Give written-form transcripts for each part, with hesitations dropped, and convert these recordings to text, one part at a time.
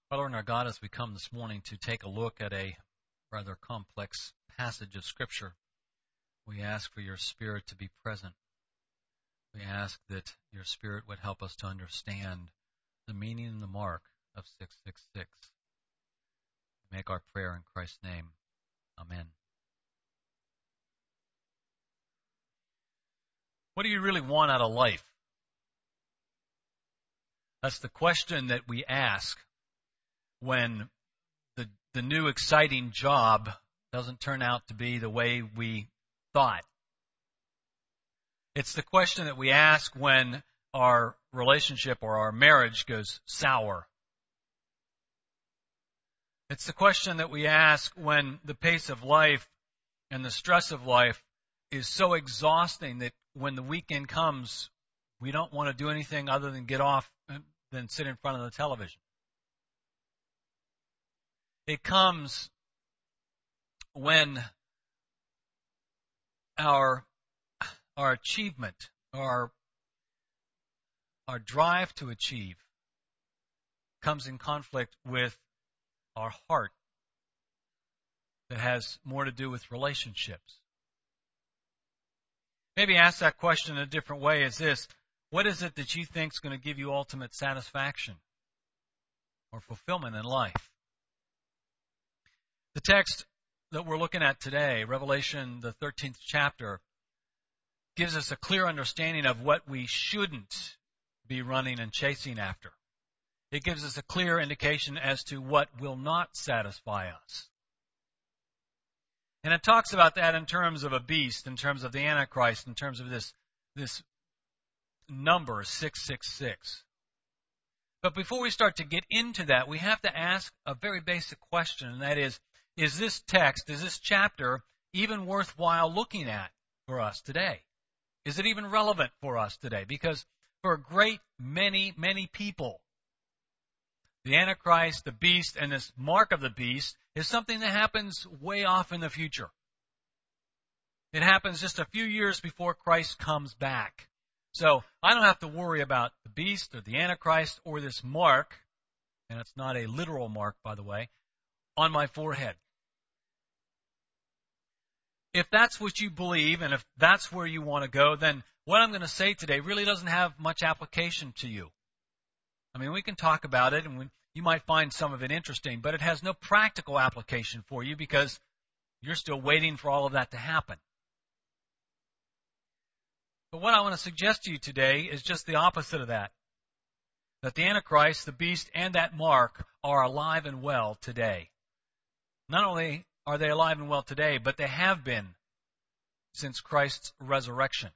Our Lord and our God, as we come this morning to take a look at a rather complex passage of Scripture, we ask for your Spirit to be present. We ask that your Spirit would help us to understand the meaning and the mark of 666. Make our prayer in Christ's name. Amen. What do you really want out of life? That's the question that we ask when the new exciting job doesn't turn out to be the way we thought. It's the question that we ask when our relationship or our marriage goes sour. It's the question that we ask when the pace of life and the stress of life is so exhausting that when the weekend comes, we don't want to do anything other than get off and sit in front of the television. It comes when our achievement, our drive to achieve comes in conflict with our heart that has more to do with relationships. Maybe ask that question in a different way is this: what is it that you think is going to give you ultimate satisfaction or fulfillment in life? The text that we're looking at today, Revelation, the 13th chapter, gives us a clear understanding of what we shouldn't be running and chasing after. It gives us a clear indication as to what will not satisfy us. And it talks about that in terms of a beast, in terms of the Antichrist, in terms of this number, 666. But before we start to get into that, we have to ask a very basic question, and that is this text, is this chapter even worthwhile looking at for us today? Is it even relevant for us today? Because for a great many people, the Antichrist, the beast, and this mark of the beast is something that happens way off in the future. It happens just a few years before Christ comes back. So I don't have to worry about the beast or the Antichrist or this mark, and it's not a literal mark, by the way, on my forehead. If that's what you believe and if that's where you want to go, then what I'm going to say today really doesn't have much application to you. I mean, we can talk about it and you might find some of it interesting, but it has no practical application for you because you're still waiting for all of that to happen. But what I want to suggest to you today is just the opposite of that. That the Antichrist, the beast, and that mark are alive and well today. Not only are they alive and well today, but they have been since Christ's resurrection.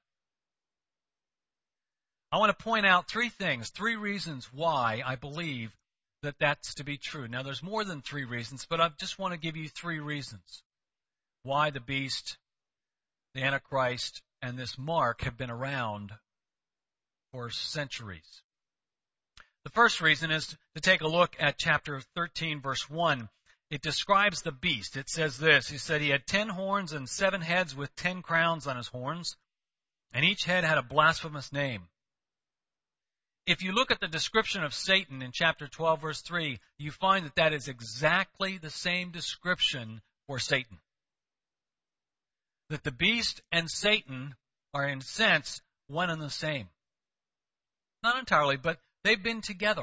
I want to point out three reasons why I believe that that's to be true. Now, there's more than three reasons, but I just want to give you three reasons why the beast, the Antichrist, and this mark have been around for centuries. The first reason is to take a look at chapter 13, verse 1. It describes the beast. It says this. He said he had 10 horns and 7 heads with 10 crowns on his horns, and each head had a blasphemous name. If you look at the description of Satan in chapter 12, verse 3, you find that that is exactly the same description for Satan. That the beast and Satan are, in a sense, one and the same. Not entirely, but they've been together.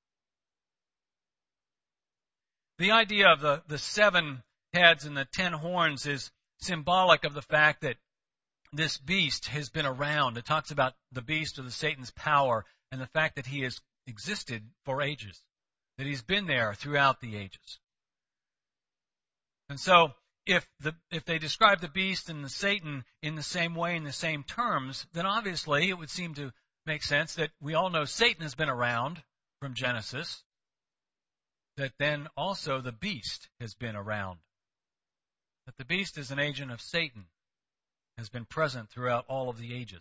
The idea of the 7 heads and the 10 horns is symbolic of the fact that this beast has been around. It talks about the beast or the Satan's power and the fact that he has existed for ages, that he's been there throughout the ages. And so if they describe the beast and the Satan in the same way, in the same terms, then obviously it would seem to make sense that we all know Satan has been around from Genesis, that then also the beast has been around. That the beast is an agent of Satan, has been present throughout all of the ages.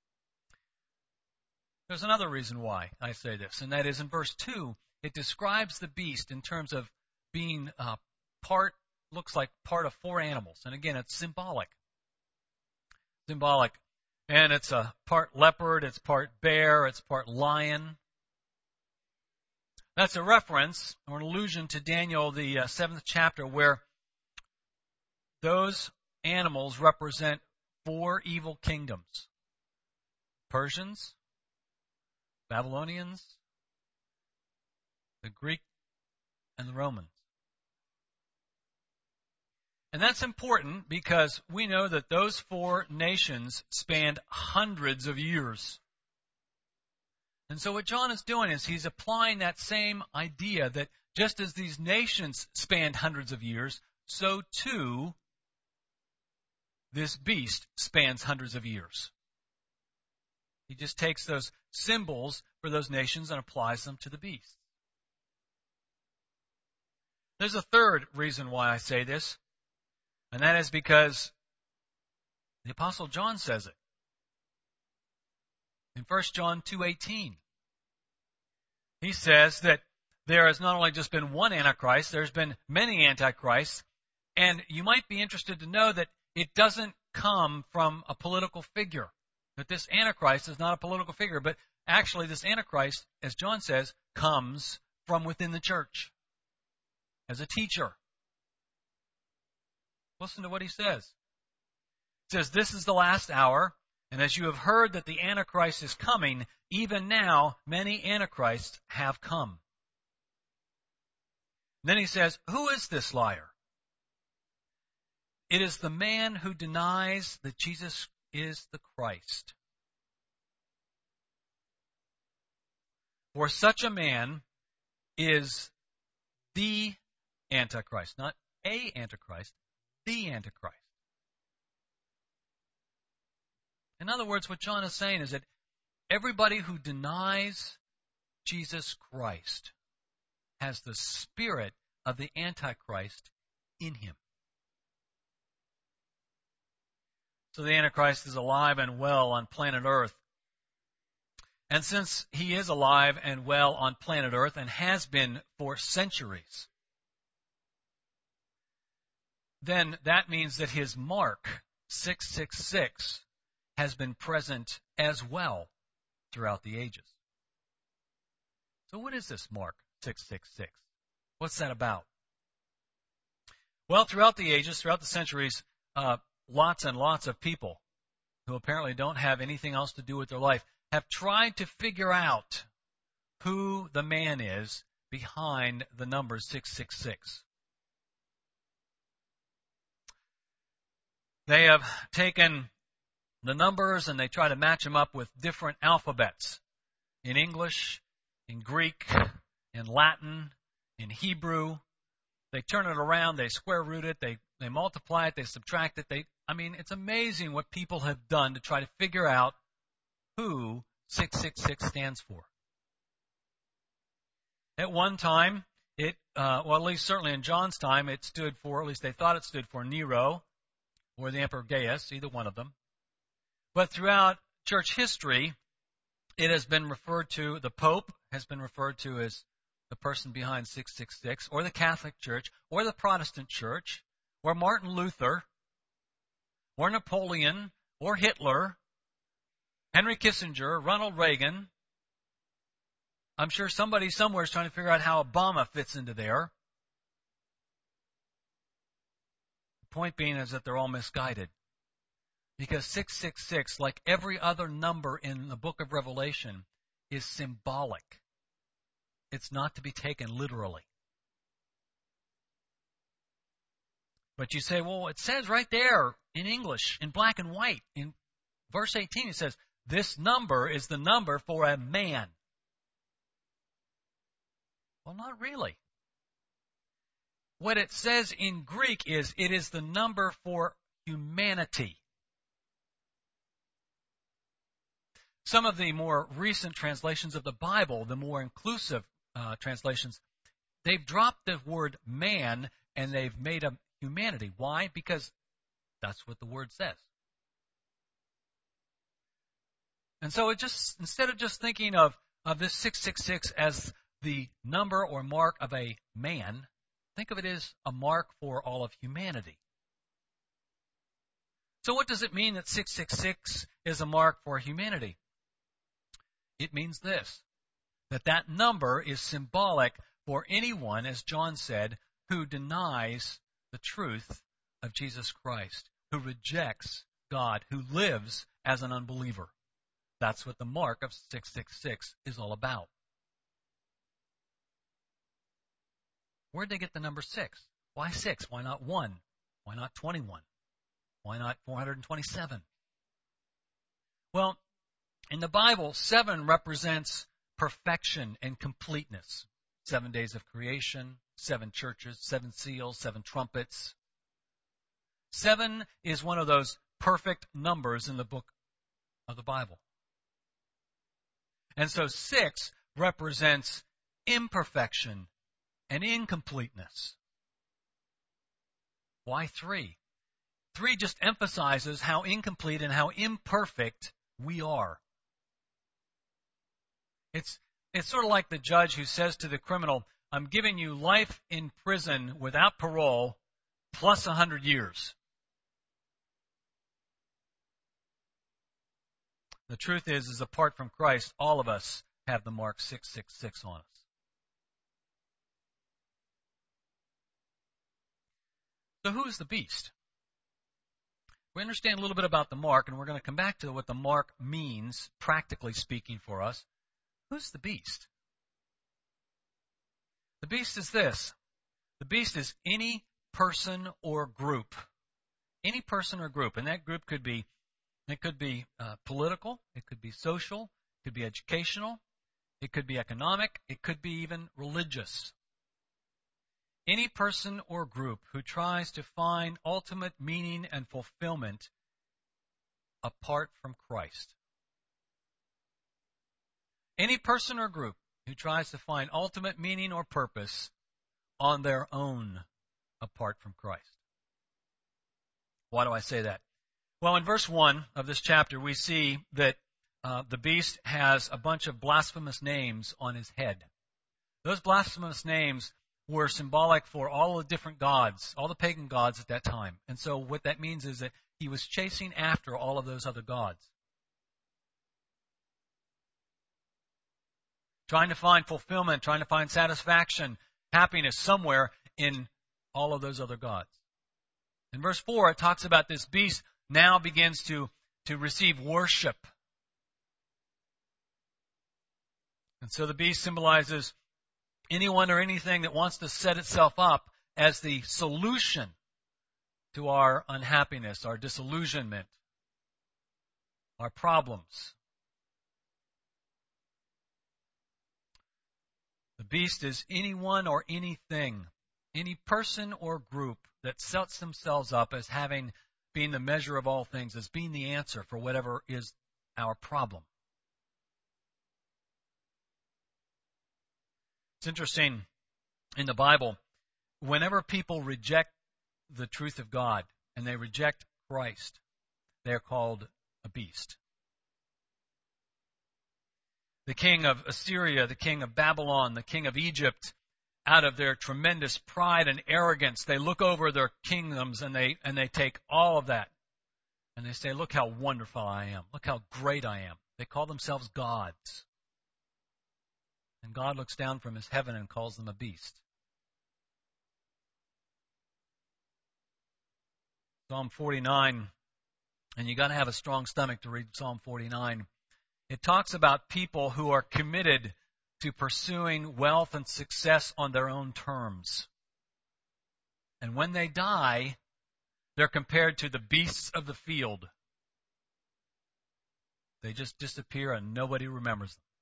There's another reason why I say this, and that is in verse 2, it describes the beast in terms of being looks like part of 4 animals. And again, it's symbolic. And it's a part leopard, it's part bear, it's part lion. That's a reference or an allusion to Daniel, the 7th chapter, where those animals represent 4 evil kingdoms: Persians, Babylonians, the Greek, and the Romans. And that's important because we know that those 4 nations spanned hundreds of years. And so what John is doing is he's applying that same idea that just as these nations spanned hundreds of years, so too this beast spans hundreds of years. He just takes those symbols for those nations and applies them to the beast. There's a third reason why I say this, and that is because the Apostle John says it. In 1 John 2:18, he says that there has not only just been one Antichrist, there's been many Antichrists, and you might be interested to know that it doesn't come from a political figure, that this Antichrist is not a political figure, but actually this Antichrist, as John says, comes from within the church as a teacher. Listen to what he says. He says, "This is the last hour, and as you have heard that the Antichrist is coming, even now many Antichrists have come." Then he says, "Who is this liar? It is the man who denies that Jesus is the Christ. For such a man is the Antichrist," not a Antichrist, the Antichrist. In other words, what John is saying is that everybody who denies Jesus Christ has the spirit of the Antichrist in him. So the Antichrist is alive and well on planet Earth. And since he is alive and well on planet Earth and has been for centuries, then that means that his mark, 666, has been present as well throughout the ages. So what is this mark, 666? What's that about? Well, throughout the ages, throughout the centuries, lots and lots of people who apparently don't have anything else to do with their life have tried to figure out who the man is behind the number 666. They have taken the numbers and they try to match them up with different alphabets. In English, in Greek, in Latin, in Hebrew. They turn it around, they square root it, they multiply it, they subtract it. It's amazing what people have done to try to figure out who 666 stands for. At one time, at least certainly in John's time, it stood for, at least they thought it stood for Nero or the Emperor Gaius, either one of them. But throughout church history, it has been referred to, the Pope has been referred to as the person behind 666, or the Catholic Church, or the Protestant Church, or Martin Luther, or Napoleon, or Hitler, Henry Kissinger, Ronald Reagan. I'm sure somebody somewhere is trying to figure out how Obama fits into there. The point being is that they're all misguided. Because 666, like every other number in the book of Revelation, is symbolic. It's not to be taken literally. But you say, well, it says right there in English, in black and white, in verse 18, it says, this number is the number for a man. Well, not really. What it says in Greek is, it is the number for humanity. Some of the more recent translations of the Bible, the more inclusive translations, they've dropped the word man and they've made a humanity. Why? Because that's what the word says. And so instead of just thinking of this 666 as the number or mark of a man, think of it as a mark for all of humanity. So what does it mean that 666 is a mark for humanity? It means this, that number is symbolic for anyone, as John said, who denies the truth of Jesus Christ, who rejects God, who lives as an unbeliever. That's what the mark of 666 is all about. Where'd they get the number 6? Why 6? Why not 1? Why not 21? Why not 427? Well, in the Bible, 7 represents perfection and completeness. 7 days of creation, 7 churches, 7 seals, 7 trumpets. 7 is one of those perfect numbers in the book of the Bible. And so 6 represents imperfection and incompleteness. Why 3? 3 just emphasizes how incomplete and how imperfect we are. It's sort of like the judge who says to the criminal, I'm giving you life in prison without parole plus 100 years. The truth is apart from Christ, all of us have the mark 666 on us. So who is the beast? We understand a little bit about the mark, and we're going to come back to what the mark means, practically speaking, for us. Who's the beast? The beast is this. The beast is any person or group. Any person or group. And that group could be political, it could be social, it could be educational, it could be economic, it could be even religious. Any person or group who tries to find ultimate meaning and fulfillment apart from Christ. Any person or group who tries to find ultimate meaning or purpose on their own apart from Christ. Why do I say that? Well, in verse 1 of this chapter, we see that the beast has a bunch of blasphemous names on his head. Those blasphemous names were symbolic for all the different gods, all the pagan gods at that time. And so what that means is that he was chasing after all of those other gods. Trying to find fulfillment, trying to find satisfaction, happiness somewhere in all of those other gods. In verse 4, it talks about this beast now begins to receive worship. And so the beast symbolizes anyone or anything that wants to set itself up as the solution to our unhappiness, our disillusionment, our problems. The beast is anyone or anything, any person or group that sets themselves up as having been the measure of all things, as being the answer for whatever is our problem. It's interesting, in the Bible, whenever people reject the truth of God and they reject Christ, they're called a beast. The king of Assyria, the king of Babylon, the king of Egypt, out of their tremendous pride and arrogance, they look over their kingdoms and they take all of that. And they say, look how wonderful I am. Look how great I am. They call themselves gods. And God looks down from his heaven and calls them a beast. Psalm 49, and you got to have a strong stomach to read Psalm 49. It talks about people who are committed to pursuing wealth and success on their own terms. And when they die, they're compared to the beasts of the field. They just disappear and nobody remembers them.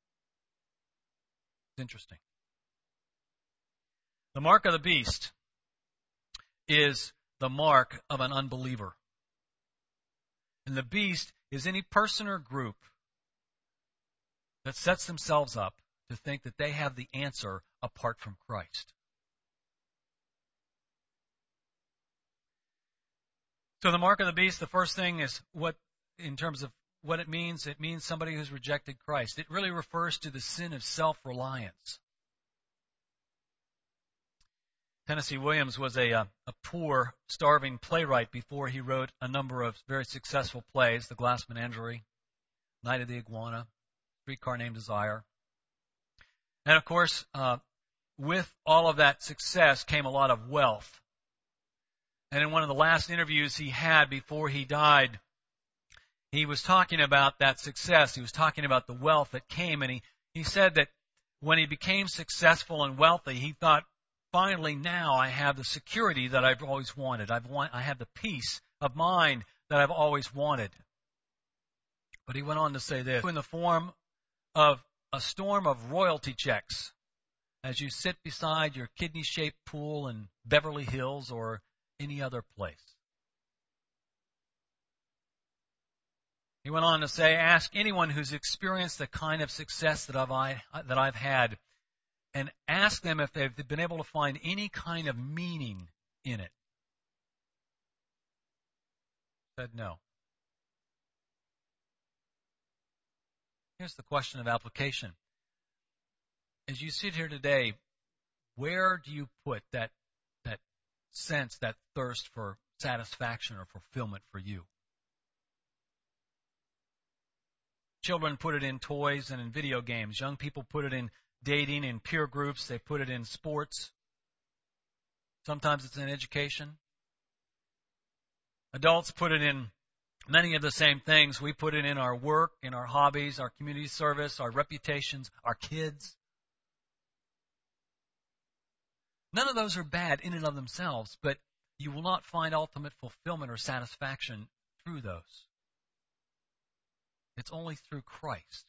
It's interesting. The mark of the beast is the mark of an unbeliever. And the beast is any person or group that sets themselves up to think that they have the answer apart from Christ. So the mark of the beast, the first thing is in terms of what it means somebody who's rejected Christ. It really refers to the sin of self-reliance. Tennessee Williams was a poor, starving playwright before he wrote a number of very successful plays, The Glass Menagerie, Night of the Iguana, Streetcar Named Desire. And of course, with all of that success came a lot of wealth. And in one of the last interviews he had before he died, he was talking about that success. He was talking about the wealth that came, and he said that when he became successful and wealthy, he thought, finally now I have the security that I've always wanted. I have the peace of mind that I've always wanted. But he went on to say this, in the form of a storm of royalty checks as you sit beside your kidney-shaped pool in Beverly Hills or any other place. He went on to say, ask anyone who's experienced the kind of success that I've had, and ask them if they've been able to find any kind of meaning in it. Said no. Here's the question of application. As you sit here today, where do you put that sense, that thirst for satisfaction or fulfillment for you? Children put it in toys and in video games. Young people put it in dating, in peer groups. They put it in sports. Sometimes it's in education. Adults put it in many of the same things. We put it in our work, in our hobbies, our community service, our reputations, our kids. None of those are bad in and of themselves, but you will not find ultimate fulfillment or satisfaction through those. It's only through Christ.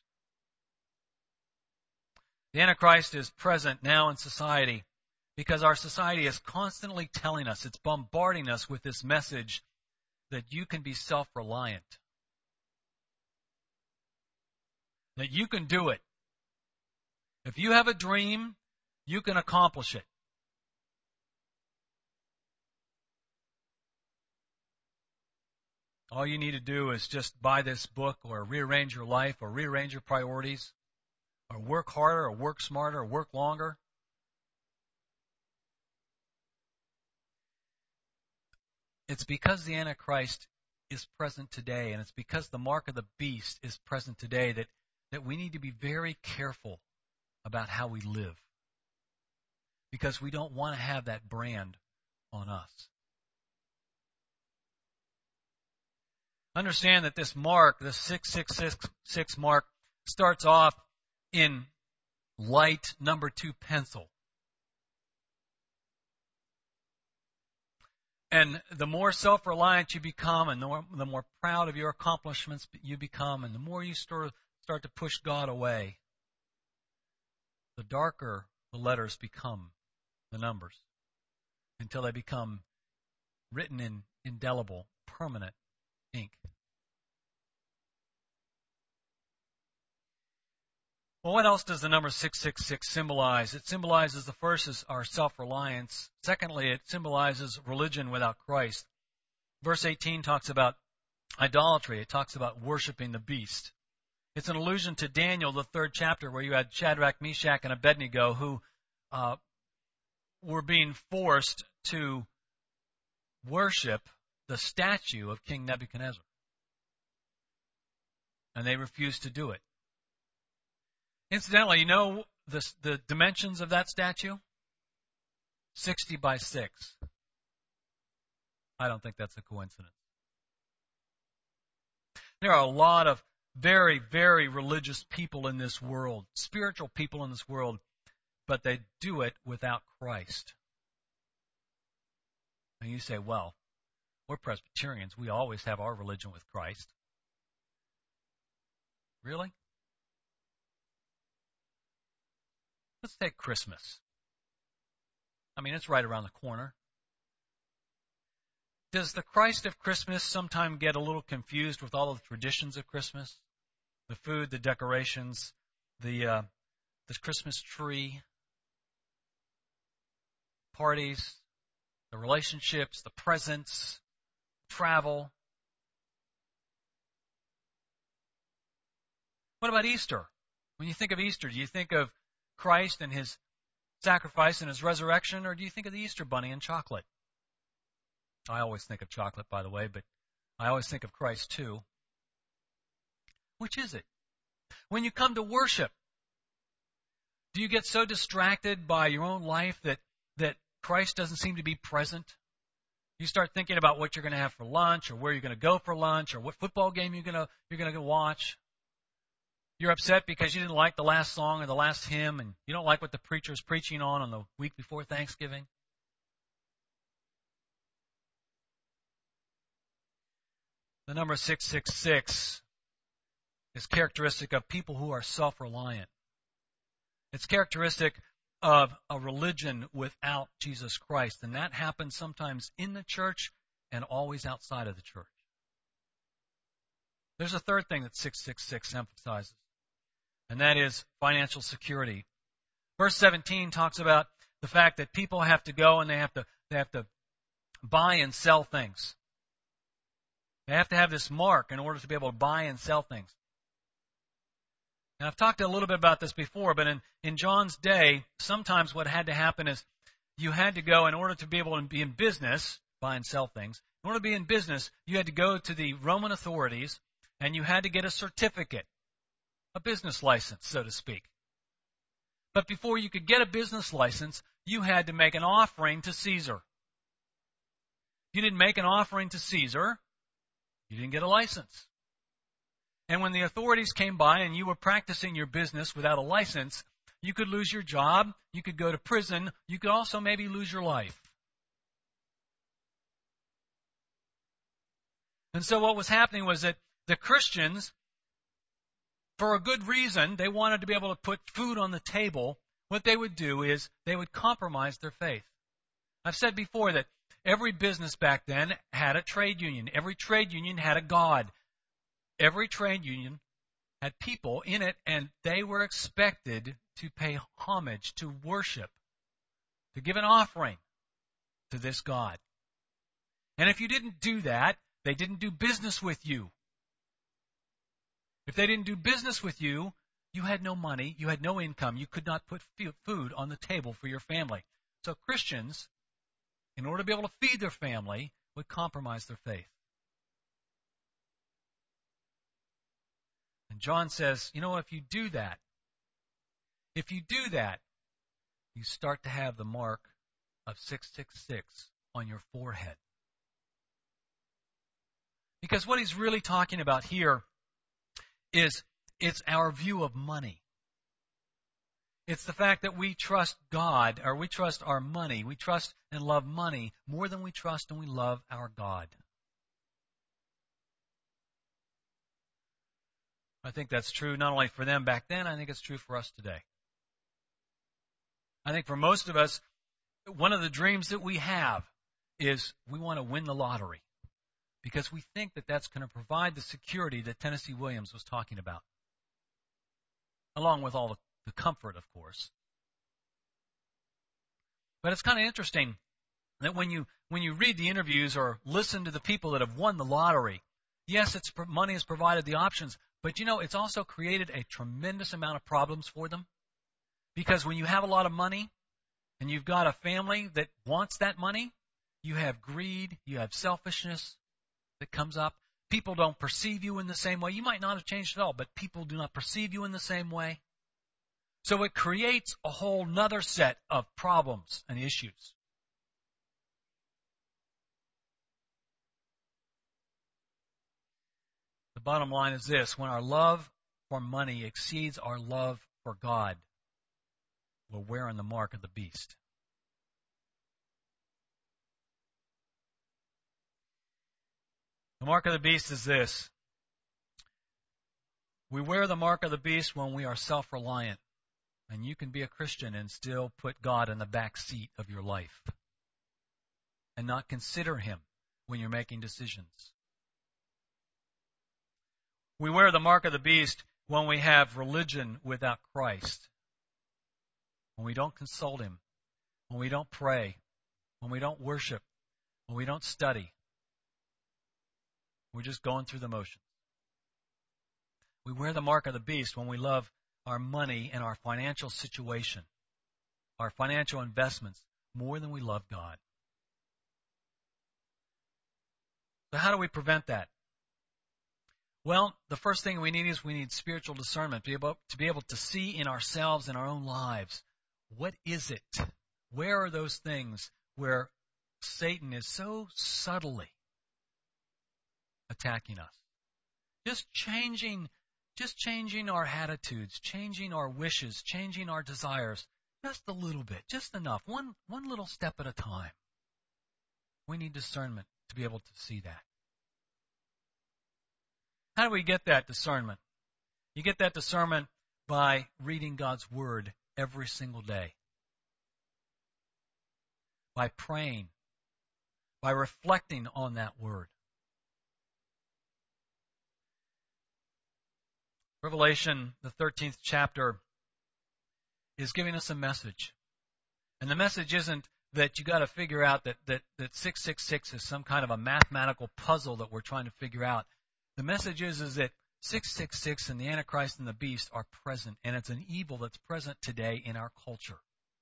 The Antichrist is present now in society because our society is constantly telling us, it's bombarding us with this message that you can be self-reliant. That you can do it. If you have a dream, you can accomplish it. All you need to do is just buy this book or rearrange your life or rearrange your priorities or work harder or work smarter or work longer. It's because the Antichrist is present today, and it's because the mark of the beast is present today that we need to be very careful about how we live, because we don't want to have that brand on us. Understand that this mark, the 666 mark, starts off in light number 2 pencil. And the more self-reliant you become, and the more proud of your accomplishments you become, and the more you start to push God away, the darker the letters become, the numbers, until they become written in indelible, permanent ink. Well, what else does the number 666 symbolize? It symbolizes, the first is our self-reliance. Secondly, it symbolizes religion without Christ. Verse 18 talks about idolatry. It talks about worshiping the beast. It's an allusion to Daniel, the 3rd chapter, where you had Shadrach, Meshach, and Abednego who were being forced to worship the statue of King Nebuchadnezzar. And they refused to do it. Incidentally, you know the dimensions of that statue? 60 by 6. I don't think that's a coincidence. There are a lot of very, very religious people in this world, spiritual people in this world, but they do it without Christ. And you say, well, we're Presbyterians. We always have our religion with Christ. Really? Let's take Christmas. I mean, it's right around the corner. Does the Christ of Christmas sometime get a little confused with all of the traditions of Christmas? The food, the decorations, the Christmas tree, parties, the relationships, the presents, travel. What about Easter? When you think of Easter, do you think of Christ and his sacrifice and his resurrection, or do you think of the Easter bunny and chocolate? I always think of chocolate, by the way, but I always think of Christ too. Which is it? When you come to worship, Do you get so distracted by your own life that Christ doesn't seem to be present? You start thinking about what you're going to have for lunch, or where you're going to go for lunch, or what football game you're going to watch. You're upset because you didn't like the last song or the last hymn, and you don't like what the preacher is preaching on the week before Thanksgiving. The number 666 is characteristic of people who are self-reliant. It's characteristic of a religion without Jesus Christ, and that happens sometimes in the church and always outside of the church. There's a third thing that 666 emphasizes, and that is financial security. Verse 17 talks about the fact that people have to go and they have to buy and sell things. They have to have this mark in order to be able to buy and sell things. Now, I've talked a little bit about this before, but in John's day, sometimes what had to happen is you had to go, in order to be able to be in business, buy and sell things, in order to be in business, you had to go to the Roman authorities and you had to get a certificate, a business license, so to speak. But before you could get a business license, you had to make an offering to Caesar. If you didn't make an offering to Caesar, you didn't get a license. And when the authorities came by and you were practicing your business without a license, you could lose your job, you could go to prison, you could also maybe lose your life. And so what was happening was that the Christians, for a good reason, they wanted to be able to put food on the table. What they would do is they would compromise their faith. I've said before that every business back then had a trade union. Every trade union had a god. Every trade union had people in it, and they were expected to pay homage, to worship, to give an offering to this god. And if you didn't do that, they didn't do business with you. If they didn't do business with you, you had no money, you had no income, you could not put food on the table for your family. So Christians, in order to be able to feed their family, would compromise their faith. And John says, if you do that, you start to have the mark of 666 on your forehead. Because what he's really talking about here is it's our view of money. It's the fact that we trust God, or we trust our money. We trust and love money more than we trust and we love our God. I think that's true not only for them back then, I think it's true for us today. I think for most of us, one of the dreams that we have is we want to win the lottery because we think that that's going to provide the security that Tennessee Williams was talking about, along with all the comfort, of course. But it's kind of interesting that when you read the interviews or listen to the people that have won the lottery, yes, money has provided the options, but it's also created a tremendous amount of problems for them. Because when you have a lot of money and you've got a family that wants that money, you have greed, you have selfishness that comes up. People don't perceive you in the same way. You might not have changed at all, but people do not perceive you in the same way. So it creates a whole nother set of problems and issues. The bottom line is this: when our love for money exceeds our love for God, we're wearing the mark of the beast. The mark of the beast is this: we wear the mark of the beast when we are self-reliant. And you can be a Christian and still put God in the back seat of your life and not consider Him when you're making decisions. We wear the mark of the beast when we have religion without Christ, when we don't consult Him, when we don't pray, when we don't worship, when we don't study. We're just going through the motions. We wear the mark of the beast when we love our money and our financial situation, our financial investments, more than we love God. So how do we prevent that? Well, the first thing we need spiritual discernment, to be able to see in ourselves, in our own lives, what is it? Where are those things where Satan is so subtly attacking us? Just changing our attitudes, changing our wishes, changing our desires, just a little bit, just enough, one little step at a time. We need discernment to be able to see that. How do we get that discernment? You get that discernment by reading God's Word every single day, by praying, by reflecting on that Word. Revelation, the 13th chapter, is giving us a message. And the message isn't that you got to figure out that 666 is some kind of a mathematical puzzle that we're trying to figure out. The message is that 666 and the Antichrist and the beast are present, and it's an evil that's present today in our culture.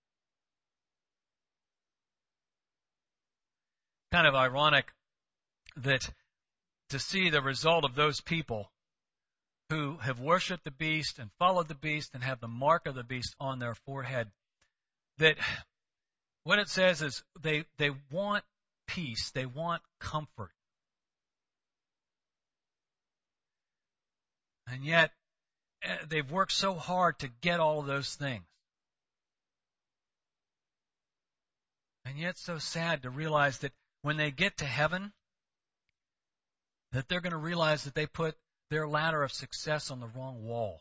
Kind of ironic that to see the result of those people who have worshipped the beast and followed the beast and have the mark of the beast on their forehead, that what it says is they want peace, they want comfort. And yet, they've worked so hard to get all of those things. And yet, so sad to realize that when they get to heaven, that they're going to realize that they put their ladder of success on the wrong wall.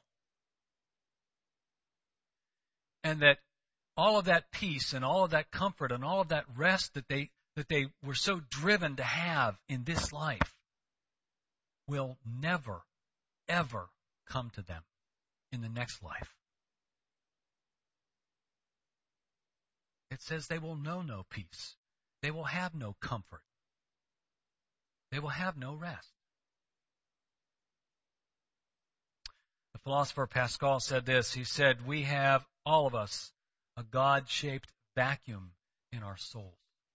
And that all of that peace and all of that comfort and all of that rest that they were so driven to have in this life will never, ever come to them in the next life. It says they will know no peace. They will have no comfort. They will have no rest. The philosopher Pascal said this. He said, we have, all of us, a God-shaped vacuum in our souls.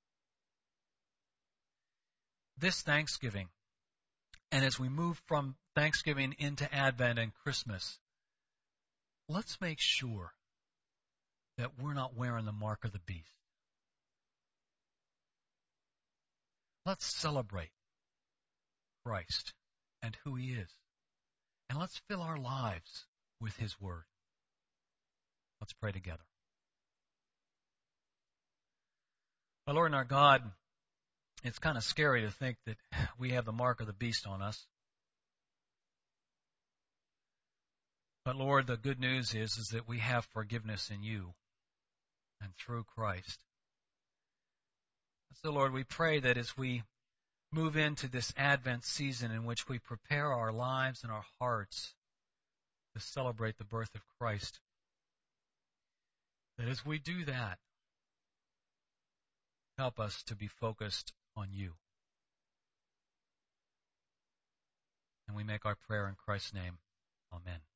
This Thanksgiving, and as we move from Thanksgiving into Advent and Christmas, let's make sure that we're not wearing the mark of the beast. Let's celebrate Christ and who He is. And let's fill our lives with His Word. Let's pray together. Our Lord and our God, it's kind of scary to think that we have the mark of the beast on us. But Lord, the good news is that we have forgiveness in You and through Christ. So Lord, we pray that as we move into this Advent season in which we prepare our lives and our hearts to celebrate the birth of Christ, that as we do that, help us to be focused on You. And we make our prayer in Christ's name. Amen.